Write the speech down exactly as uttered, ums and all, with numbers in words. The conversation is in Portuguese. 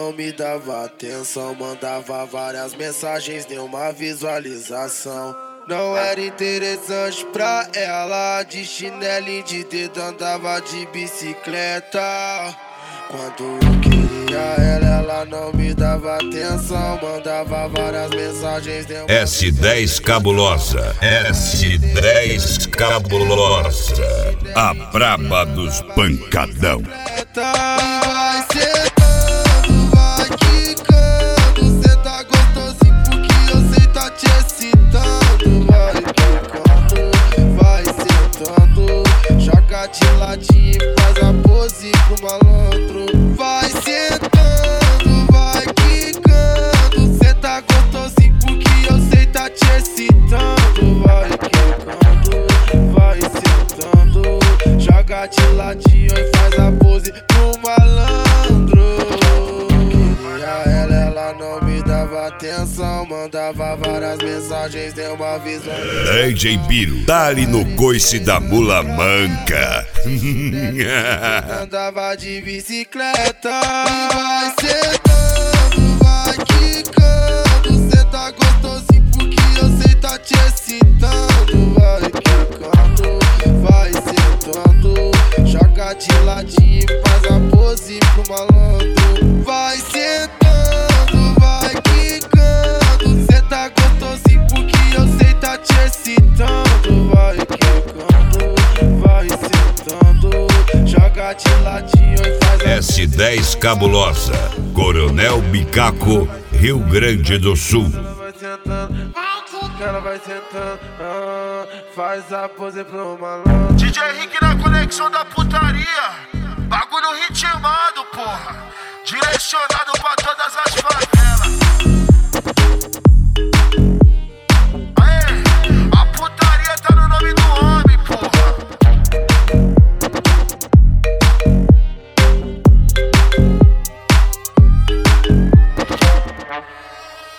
não me dava atenção. Mandava várias mensagens, deu uma visualização. Não era interessante pra ela, de chinelo e de dedo andava de bicicleta. Quando eu queria ela, ela não me dava atenção. Mandava várias mensagens, deu uma S dez Cabulosa, S dez Cabulosa, a braba dos pancadão. Vai sentando, vai quicando, cê tá gostosinho porque eu sei tá te excitando. Vai quicando, vai sentando, joga de ladinho e faz a pose pro malandro. Vai sentando, vai quicando, cê tá gostosinho porque eu sei tá te excitando. Vai quicando, vai sentando, joga de ladinho e faz a pose pro malandro. Queria ela, ela não me dava atenção. Mandava várias mensagens, deu uma visão. D J Biro, dá-lhe no coice da mula manca. Andava de bicicleta. Vai sentando, vai quicando, cê tá gostosinho porque eu sei tá te excitando. Vai quicando, vai sentando, joga de ladinho e faz a pose pro malandro. Vai sentando, vai quicando, cê tá gostosinho porque eu sei tá te excitando. Vai quicando, vai sentando, joga de ladinho e faz a S dez Cabulosa, Coronel Bicaco, Rio Grande do Sul. vai sentando, ela vai sentando, ah, faz a pose pro malandro. D J Henrique na conexão da putaria, bagulho ritmado, porra, direcionado pra todas as favelas.